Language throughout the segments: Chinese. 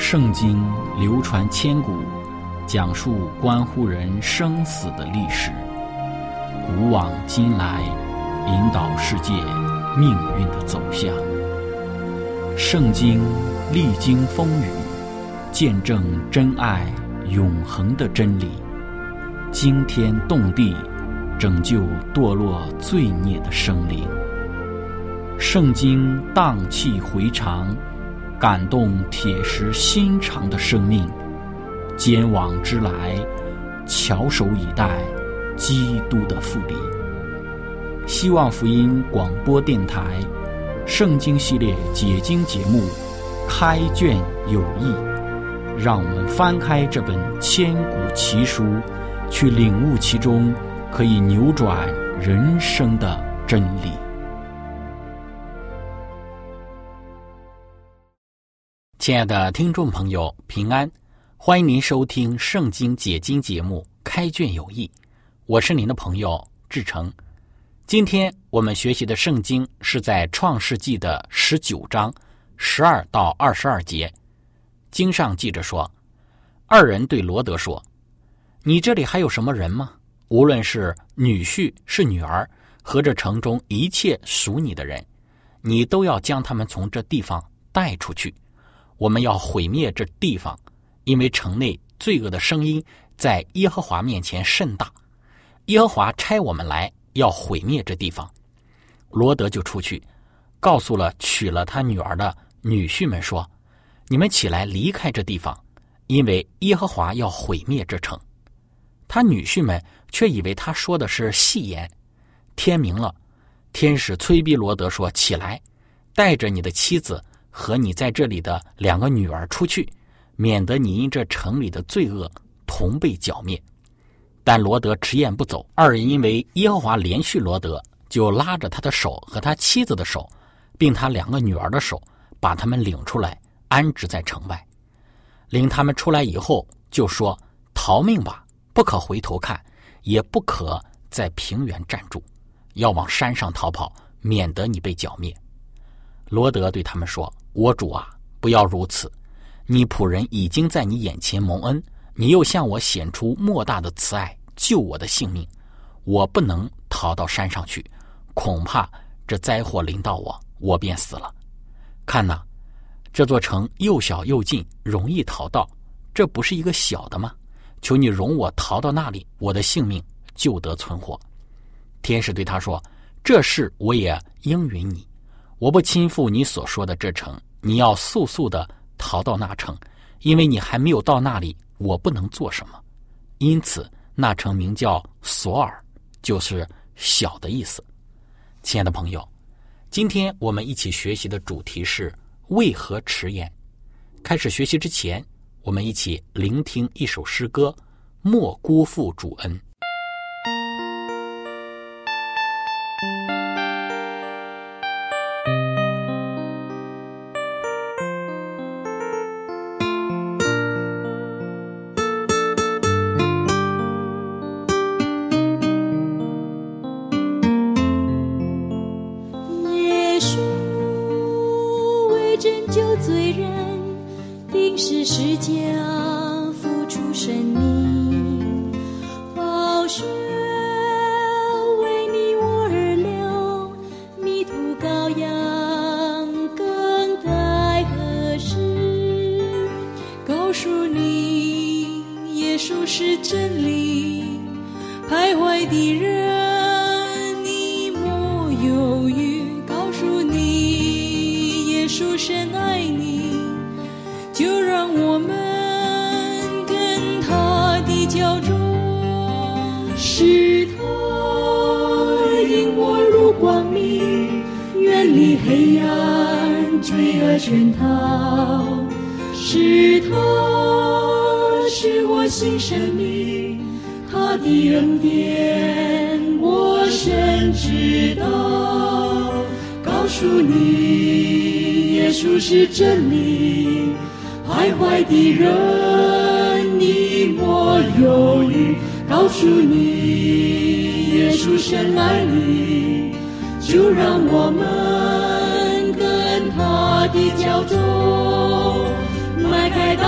圣经流传千古，讲述关乎人生死的历史，古往今来，引导世界命运的走向。圣经历经风雨，见证真爱永恒的真理，惊天动地，拯救堕落罪孽的生灵。圣经荡气回肠，感动铁石心肠的生命，坚往之来，翘首以待基督的复临。希望福音广播电台圣经系列解经节目开卷有益，让我们翻开这本千古奇书，去领悟其中可以扭转人生的真理。亲爱的听众朋友，平安，欢迎您收听圣经解经节目开卷有益，我是您的朋友志成。今天我们学习的圣经是在创世纪的19章12到22节。经上记着说，二人对罗德说，你这里还有什么人吗？无论是女婿是女儿，和这城中一切属你的人，你都要将他们从这地方带出去。我们要毁灭这地方，因为城内罪恶的声音在耶和华面前甚大。耶和华差我们来，要毁灭这地方。罗德就出去，告诉了娶了他女儿的女婿们说，你们起来离开这地方，因为耶和华要毁灭这城。他女婿们却以为他说的是戏言。天明了，天使催逼罗德说，起来，带着你的妻子和你在这里的2个女儿出去，免得你因这城里的罪恶同被剿灭。但罗德迟延不走，二人因为耶和华连续罗德，就拉着他的手和他妻子的手，并他2个女儿的手，把他们领出来，安置在城外。领他们出来以后，就说，逃命吧，不可回头看，也不可在平原站住，要往山上逃跑，免得你被剿灭。罗德对他们说，我主啊，不要如此，你仆人已经在你眼前蒙恩，你又向我显出莫大的慈爱，救我的性命。我不能逃到山上去，恐怕这灾祸临到我，我便死了。看哪，这座城又小又近，容易逃到，这不是一个小的吗？求你容我逃到那里，我的性命就得存活。天使对他说，这事我也应允你，我不亲赴你所说的这城，你要速速的逃到那城，因为你还没有到那里，我不能做什么。因此那城名叫索尔，就是小的意思。亲爱的朋友，今天我们一起学习的主题是为何迟延。开始学习之前，我们一起聆听一首诗歌，莫辜负主恩。 黑暗罪恶圈套，是他使我新生命，他的恩典我深知道。告诉你，耶稣是真理，徘徊的人你莫犹豫。告诉你，耶稣深爱你，就让我们跟他的脚中迈开道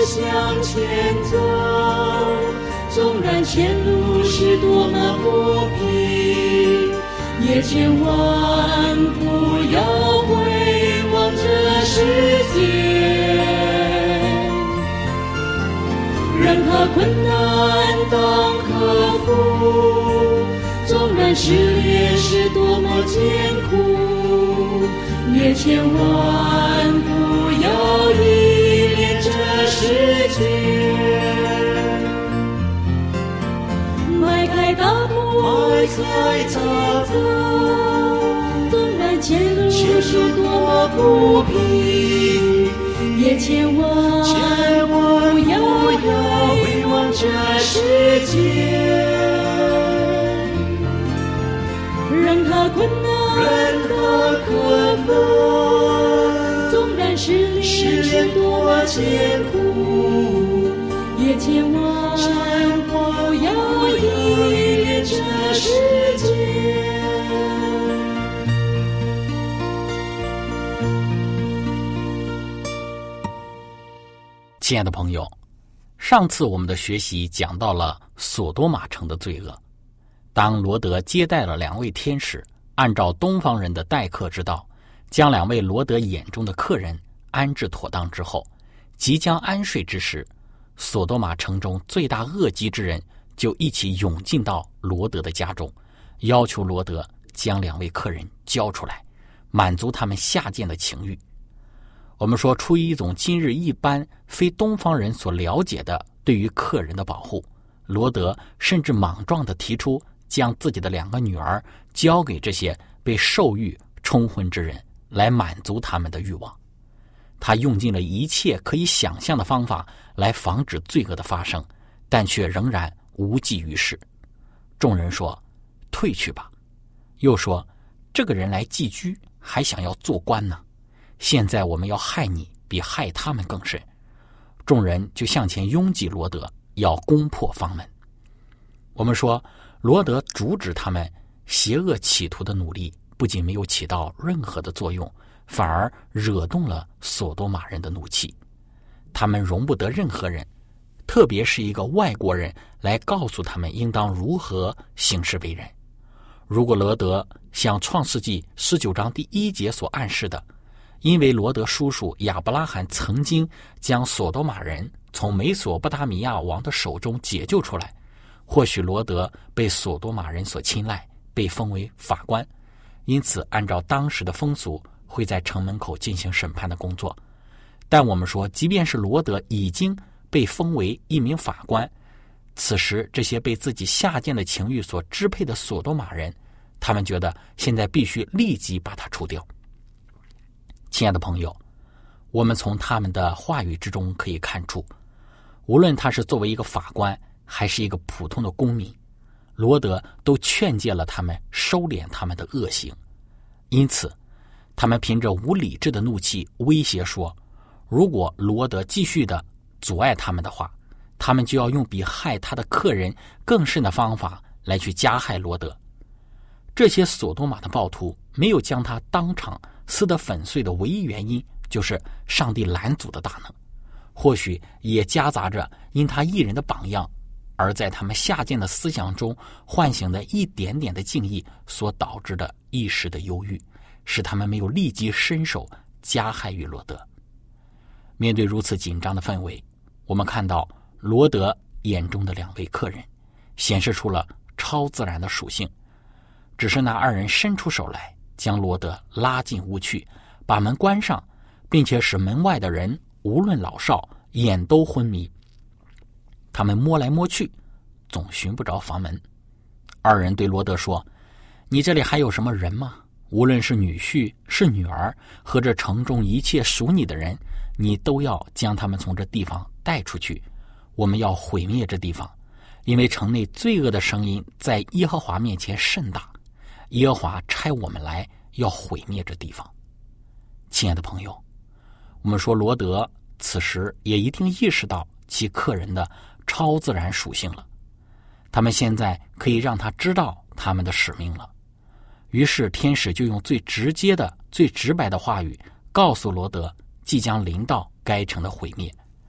向前走，纵然前路是多么不平，也千万不要回望这世界。任何困难当克服，纵然试炼是多么艰苦，也千万不要依恋这世界。迈开大步走，纵然前路是多么不平，也千万不要回望这世界。任何困难克服，纵然试炼多艰苦，也千万不要依恋这世界。 亲爱的朋友，上次我们的学习讲到了索多玛城的罪恶。当罗德接待了2位天使，按照东方人的待客之道，将2位罗德眼中的客人安置妥当之后，即将安睡之时，索多玛城中罪大恶极之人就一起涌进到罗德的家中，要求罗德将2位客人交出来，满足他们下贱的情欲。我们说，出于一种今日一般非东方人所了解的对于客人的保护，罗德甚至莽撞地提出将自己的2个女儿交给这些被兽欲冲昏之人，来满足他们的欲望。他用尽了一切可以想象的方法来防止罪恶的发生，但却仍然无济于事。众人说：“退去吧。”又说：“这个人来寄居，还想要做官呢。现在我们要害你，比害他们更甚。”众人就向前拥挤罗德，要攻破房门。我们说，罗德阻止他们邪恶企图的努力，不仅没有起到任何的作用，反而惹动了索多玛人的怒气。他们容不得任何人，特别是一个外国人，来告诉他们应当如何行事为人。如果罗德像创世纪19章第1节所暗示的，因为罗德叔叔亚伯拉罕曾经将索多玛人从美索不达米亚王的手中解救出来，或许罗德被索多玛人所青睐，被封为法官，因此按照当时的风俗会在城门口进行审判的工作。但我们说，即便是罗德已经被封为一名法官，此时这些被自己下贱的情欲所支配的索多玛人，他们觉得现在必须立即把他除掉。亲爱的朋友，我们从他们的话语之中可以看出，无论他是作为一个法官还是一个普通的公民，罗德都劝诫了他们收敛他们的恶行。因此他们凭着无理智的怒气威胁说，如果罗德继续的阻碍他们的话，他们就要用比害他的客人更甚的方法来去加害罗德。这些索多玛的暴徒没有将他当场撕得粉碎的唯一原因，就是上帝拦阻的大能，或许也夹杂着因他一人的榜样，而在他们下贱的思想中唤醒的一点点的敬意所导致的一时的忧郁，使他们没有立即伸手加害于罗德。面对如此紧张的氛围，我们看到罗德眼中的2位客人显示出了超自然的属性。只是那2人伸出手来，将罗德拉进屋去，把门关上，并且使门外的人无论老少眼都昏迷。他们摸来摸去，总寻不着房门。2人对罗德说：“你这里还有什么人吗？无论是女婿是女儿，和这城中一切属你的人，你都要将他们从这地方带出去。我们要毁灭这地方，因为城内罪恶的声音在耶和华面前甚大。耶和华差我们来，要毁灭这地方。”亲爱的朋友，我们说罗德此时也一定意识到其客人的超自然属性了，他们现在可以让他知道他们的使命了。于是天使就用最直接的最直白的话语告诉罗德即将临到该城的毁灭。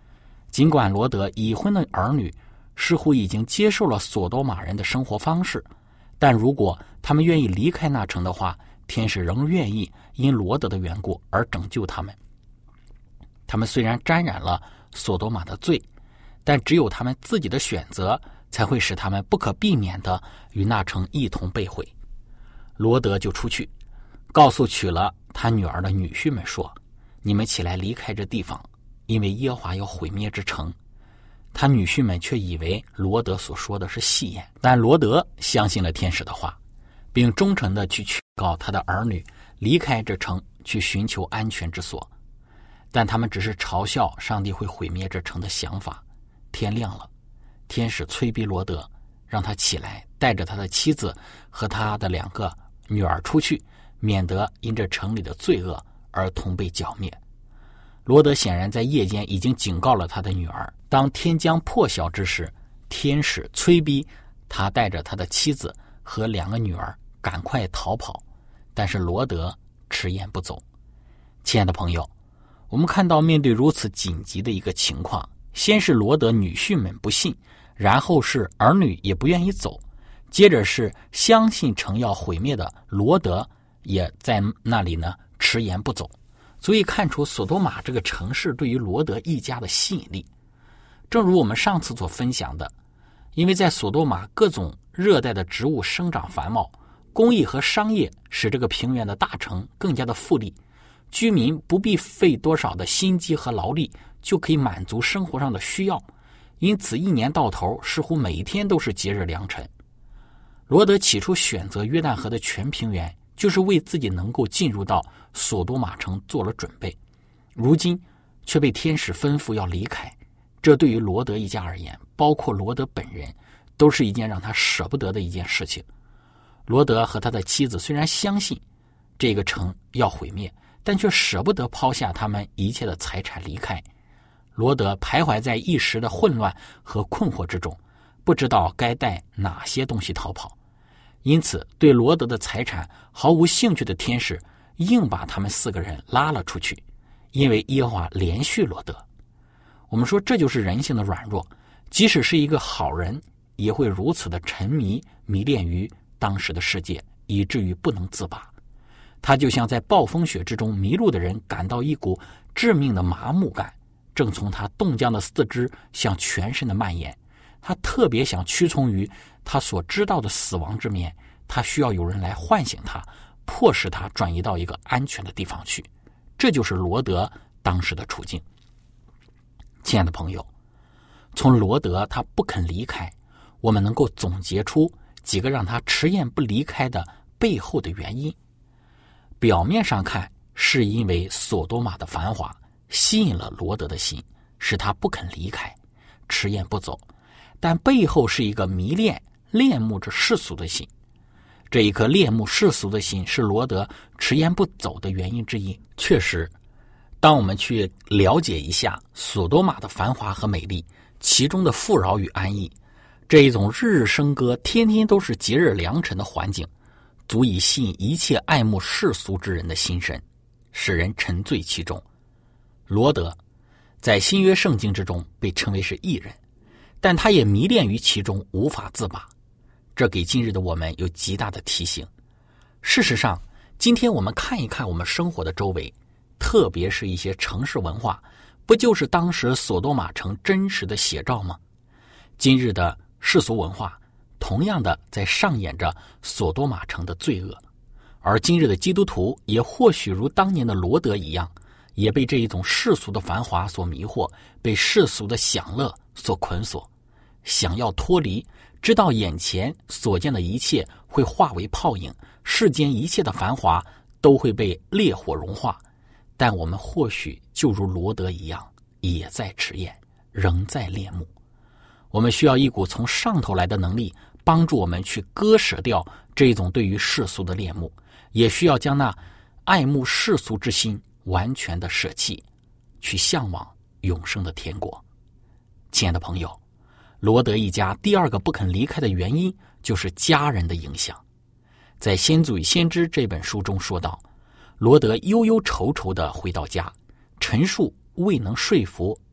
尽管罗德已婚的儿女似乎已经接受了索多玛人的生活方式，但如果他们愿意离开那城的话，天使仍愿意因罗德的缘故而拯救他们。他们虽然沾染了索多玛的罪，但只有他们自己的选择才会使他们不可避免地与那城一同被毁。罗德就出去告诉娶了他女儿的女婿们说，你们起来离开这地方，因为耶和华要毁灭之城。他女婿们却以为罗德所说的是戏言，但罗德相信了天使的话，并忠诚地去劝告他的儿女离开这城，去寻求安全之所。但他们只是嘲笑上帝会毁灭这城的想法。天亮了，天使催逼罗德，让他起来，带着他的妻子和他的2个女儿出去，免得因这城里的罪恶而同被剿灭。罗德显然在夜间已经警告了他的女儿，当天将破晓之时，天使催逼他带着他的妻子和2个女儿赶快逃跑，但是罗德迟延不走。亲爱的朋友，我们看到面对如此紧急的一个情况，先是罗德女婿们不信，然后是儿女也不愿意走，接着是相信城要毁灭的罗德也在那里呢迟延不走。所以看出索多玛这个城市对于罗德一家的吸引力。正如我们上次所分享的，因为在索多玛各种热带的植物生长繁茂，工艺和商业使这个平原的大城更加的富丽，居民不必费多少的心机和劳力就可以满足生活上的需要，因此一年到头似乎每一天都是节日良辰。罗德起初选择约旦河的全平原，就是为自己能够进入到索多玛城做了准备，如今却被天使吩咐要离开。这对于罗德一家而言，包括罗德本人，都是一件让他舍不得的一件事情。罗德和他的妻子虽然相信这个城要毁灭，但却舍不得抛下他们一切的财产离开。罗德徘徊在一时的混乱和困惑之中，不知道该带哪些东西逃跑。因此对罗德的财产毫无兴趣的天使硬把他们4个人拉了出去，因为耶和华连续罗德。我们说这就是人性的软弱，即使是一个好人也会如此的沉迷迷恋于当时的世界，以至于不能自拔。他就像在暴风雪之中迷路的人感到一股致命的麻木感，正从他冻僵的四肢向全身的蔓延。他特别想屈从于他所知道的死亡之面，他需要有人来唤醒他，迫使他转移到一个安全的地方去。这就是罗德当时的处境。亲爱的朋友，从罗德他不肯离开，我们能够总结出几个让他迟延不离开的背后的原因。表面上看，是因为索多玛的繁华吸引了罗德的心，使他不肯离开，迟延不走，但背后是一个迷恋恋慕着世俗的心。这一颗恋慕世俗的心是罗德迟延不走的原因之一。确实，当我们去了解一下索多玛的繁华和美丽，其中的富饶与安逸，这一种日日笙歌，天天都是节日良辰的环境，足以吸引一切爱慕世俗之人的心神，使人沉醉其中。罗德在新约圣经之中被称为是义人，但他也迷恋于其中，无法自拔。这给今日的我们有极大的提醒。事实上，今天我们看一看我们生活的周围，特别是一些城市文化，不就是当时索多玛城真实的写照吗？今日的世俗文化同样的在上演着索多玛城的罪恶，而今日的基督徒也或许如当年的罗德一样，也被这一种世俗的繁华所迷惑，被世俗的享乐所捆锁，想要脱离，知道眼前所见的一切会化为泡影，世间一切的繁华都会被烈火融化，但我们或许就如罗德一样，也在迟延，仍在恋慕。我们需要一股从上头来的能力，帮助我们去割舍掉这种对于世俗的恋慕，也需要将那爱慕世俗之心完全的舍弃，去向往永生的天国。亲爱的朋友，罗德一家第二个不肯离开的原因就是家人的影响。在《先祖与先知》这本书中说道，罗德忧忧愁愁地回到家，陈述未能说服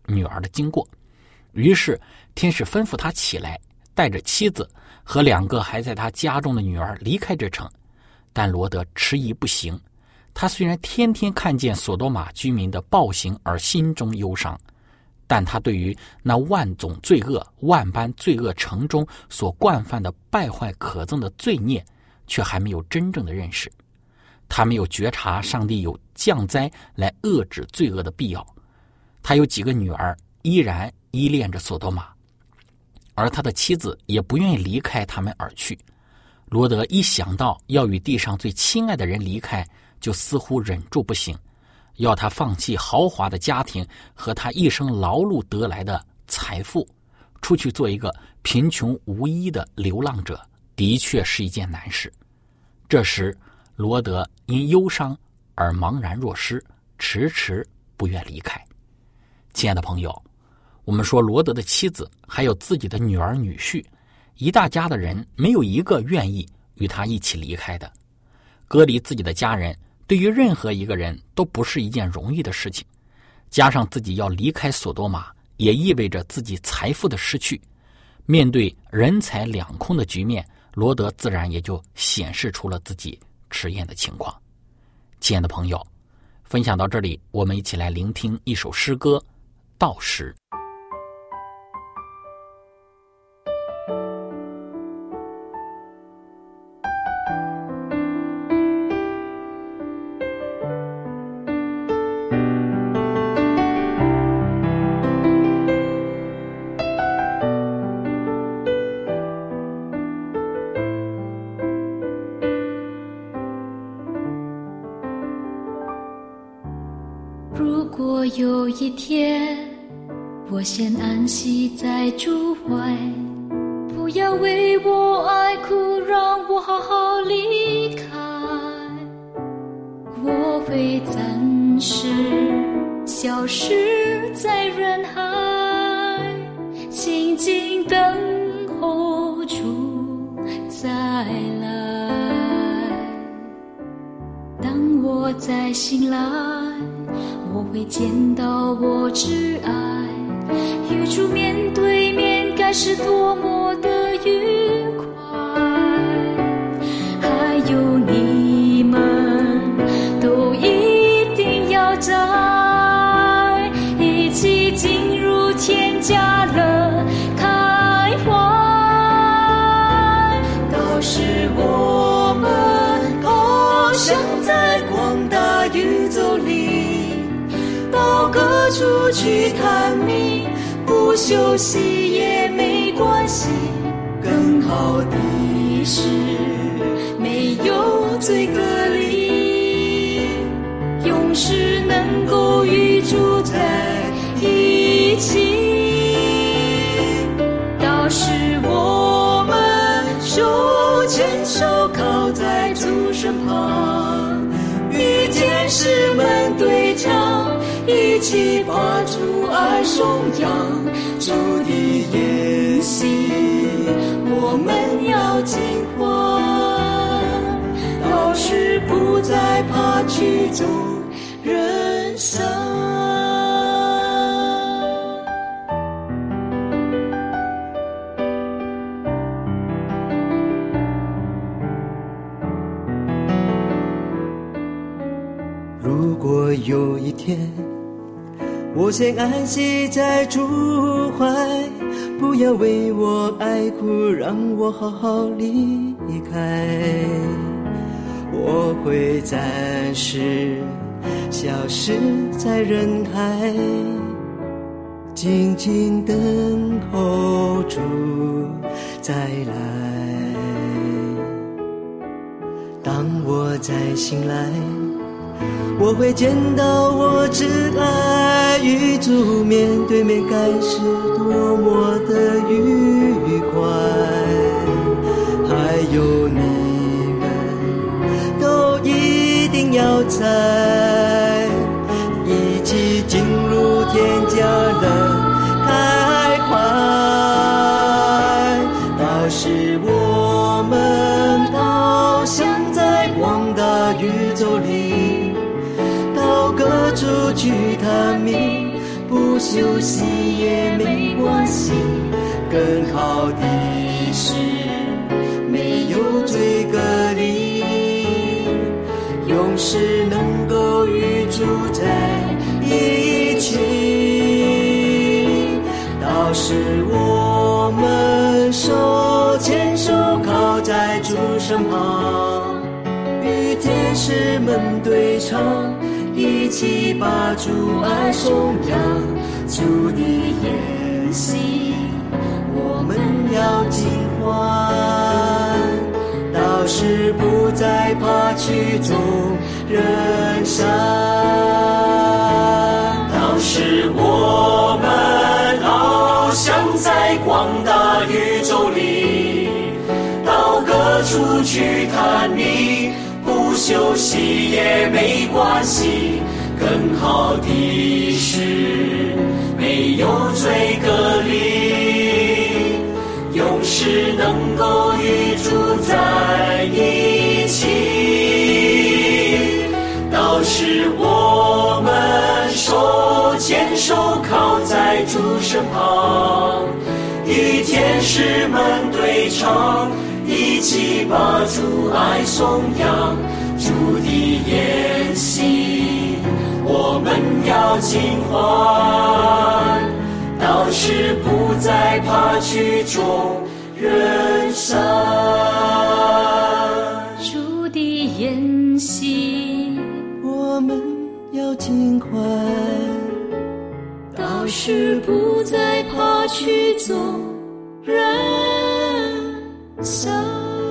女儿的经过。于是天使吩咐他起来，带着妻子和2个还在他家中的女儿离开这城。但罗德迟疑不行，他虽然天天看见索多玛居民的暴行而心中忧伤，但他对于那万种罪恶、万般罪恶城中所惯犯的败坏可憎的罪孽却还没有真正的认识。他没有觉察上帝有降灾来遏制罪恶的必要。他有几个女儿依然依恋着索多玛，而他的妻子也不愿意离开他们而去。罗德一想到要与地上最亲爱的人离开，就似乎忍住不行，要他放弃豪华的家庭和他一生劳碌得来的财富，出去做一个贫穷无依的流浪者，的确是一件难事。这时罗德因忧伤而茫然若失，迟迟不愿离开。亲爱的朋友，我们说罗德的妻子还有自己的女儿女婿，一大家的人没有一个愿意与他一起离开的。隔离自己的家人对于任何一个人都不是一件容易的事情，加上自己要离开索多玛，也意味着自己财富的失去。面对人财两空的局面，罗德自然也就显示出了自己迟延的情况。亲爱的朋友，分享到这里，我们一起来聆听一首诗歌《到时》。 如果有一天我先安息在主怀，不要为我哀哭，让我好好离开。我会暂时消失在人海，静静等候主再来。当我再醒来，我会见到我挚爱，与主面对面，该是多么的愉快。还有你们都一定要在一起进入天家乐开怀。到时我们翱翔在广大宇宙里，到各处去探秘，不休息也没关系。更好的是没有罪隔离，永世能够与主在一起。到时我们手牵手靠在主身旁，与天使们对唱，一起把主爱颂扬。主的筵席我们要尽欢，到时不再怕曲终人散。 如果有一天我先安息在主怀，不要为我哀哭，让我好好离开。我会暂时消失在人海，静静等候主再来。当我再醒来，我会见到我挚爱，与主面对面，该是多么的愉快。还有你们都一定要在一起进入天家的开怀。到时我们翱翔在广大宇宙里，到各处去探秘， 不休息也没关系。更好的是没有罪隔离，永世能够与主在一起。到时我们手牵手靠在主身旁，与天使们对唱，一起把主爱颂扬。主的筵席我们要尽欢，到时不再怕曲终人散。到时我们翱翔在广大宇宙里，到各处去探秘，不休息也没关系。更好的是没有罪隔离，永世能够与主在一起。到时我们手牵手靠在主身旁，与天使们对唱，一起把主爱颂扬。主的筵席我们要尽欢，到时不再怕曲终人散。 主的筵席我们要尽欢， 到时不再怕曲终人散。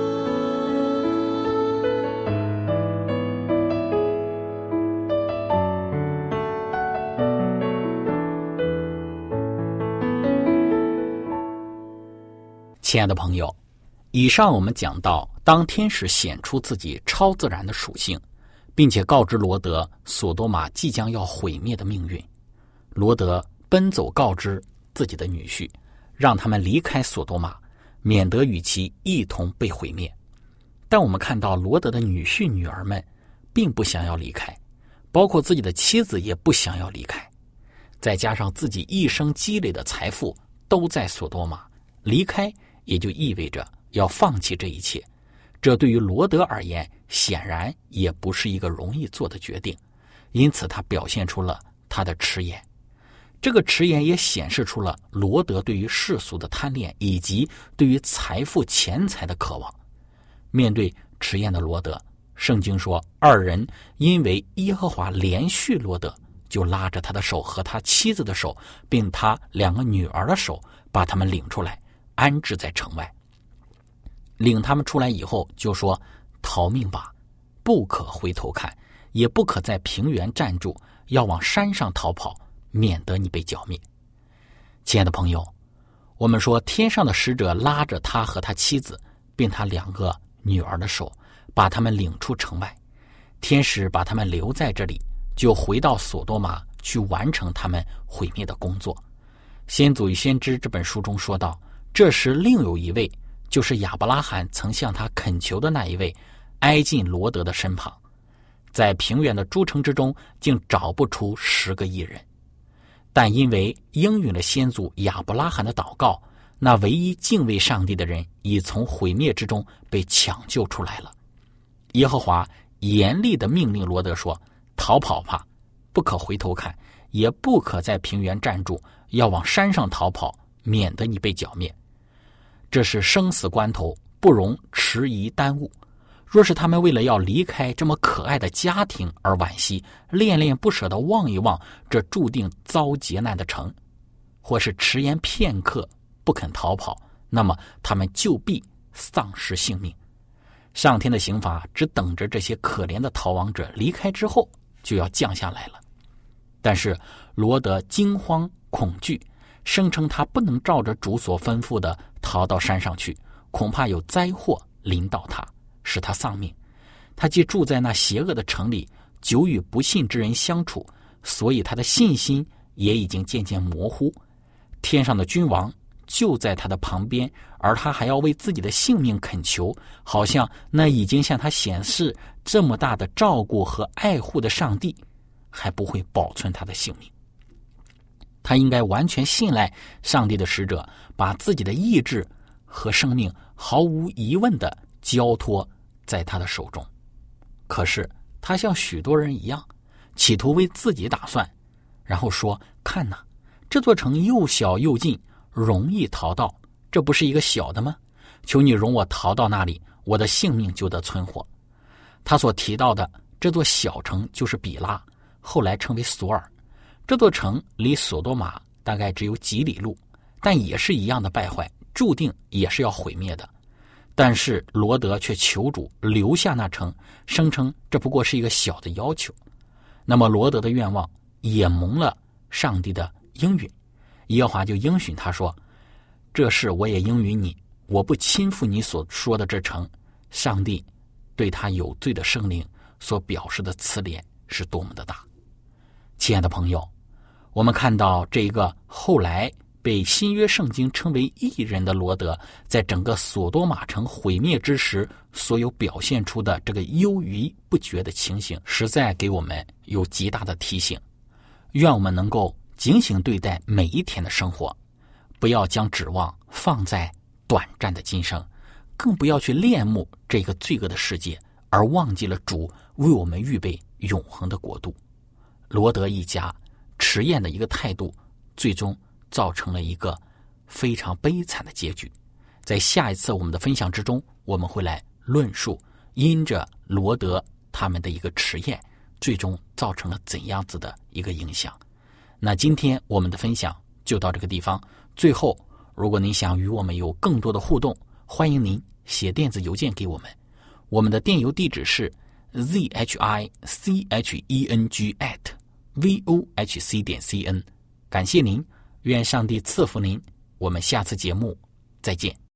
亲爱的朋友，以上我们讲到，当天使显出自己超自然的属性，并且告知罗德索多玛即将要毁灭的命运，罗德奔走告知自己的女婿，让他们离开索多玛，免得与其一同被毁灭。但我们看到罗德的女婿女儿们并不想要离开，包括自己的妻子也不想要离开，再加上自己一生积累的财富都在索多玛，离开也就意味着要放弃这一切。这对于罗德而言显然也不是一个容易做的决定，因此他表现出了他的迟延。这个迟延也显示出了罗德对于世俗的贪恋以及对于财富钱财的渴望。面对迟延的罗德，圣经说二人因为耶和华连续罗德，就拉着他的手和他妻子的手并他2个女儿的手，把他们领出来安置在城外。领他们出来以后就说，逃命吧，不可回头看，也不可在平原站住，要往山上逃跑，免得你被剿灭。亲爱的朋友，我们说天上的使者拉着他和他妻子并他2个女儿的手，把他们领出城外。天使把他们留在这里，就回到索多玛去完成他们毁灭的工作。先祖与先知这本书中说到，这时另有一位，就是亚伯拉罕曾向他恳求的那一位，挨近罗德的身旁，在平原的诸城之中竟找不出10个义人。但因为应允了先祖亚伯拉罕的祷告，那唯一敬畏上帝的人已从毁灭之中被抢救出来了。耶和华严厉地命令罗德说，逃跑吧，不可回头看，也不可在平原站住，要往山上逃跑，免得你被剿灭。这是生死关头，不容迟疑耽误。若是他们为了要离开这么可爱的家庭而惋惜，恋恋不舍地望一望这注定遭劫难的城，或是迟延片刻不肯逃跑，那么他们就必丧失性命。上天的刑罚只等着这些可怜的逃亡者离开之后就要降下来了。但是罗德惊慌恐惧，声称他不能照着主所吩咐的逃到山上去，恐怕有灾祸临到他，使他丧命。他既住在那邪恶的城里，久与不信之人相处，所以他的信心也已经渐渐模糊。天上的君王就在他的旁边，而他还要为自己的性命恳求，好像那已经向他显示这么大的照顾和爱护的上帝还不会保存他的性命。 他应该完全信赖上帝的使者，把自己的意志和生命毫无疑问地交托在他的手中。可是他像许多人一样，企图为自己打算，然后说，看哪，这座城又小又近，容易逃到，这不是一个小的吗？求你容我逃到那里，我的性命就得存活。他所提到的这座小城就是比拉，后来称为索尔。这座城离索多玛大概只有几里路，但也是一样的败坏，注定也是要毁灭的。但是罗德却求主留下那城，声称这不过是一个小的要求。那么罗德的愿望也蒙了上帝的应允，耶和华就应许他说，这事我也应允你，我不亲附你所说的这城。上帝对他有罪的生灵所表示的慈怜是多么的大。亲爱的朋友，我们看到这个后来被新约圣经称为义人的罗德，在整个索多玛城毁灭之时所有表现出的这个忧郁不绝的情形，实在给我们有极大的提醒。愿我们能够警醒对待每一天的生活，不要将指望放在短暂的今生，更不要去恋慕这个罪恶的世界，而忘记了主为我们预备永恒的国度。罗德一家迟延的一个态度，最终造成了一个非常悲惨的结局。在下一次我们的分享之中，我们会来论述因着罗德他们的一个迟延，最终造成了怎样子的一个影响。那今天我们的分享就到这个地方。最后，如果您想与我们有更多的互动，欢迎您写电子邮件给我们。我们的电邮地址是 zhicheng@vohc.cn。感谢您，愿上帝赐福您。我们下次节目再见。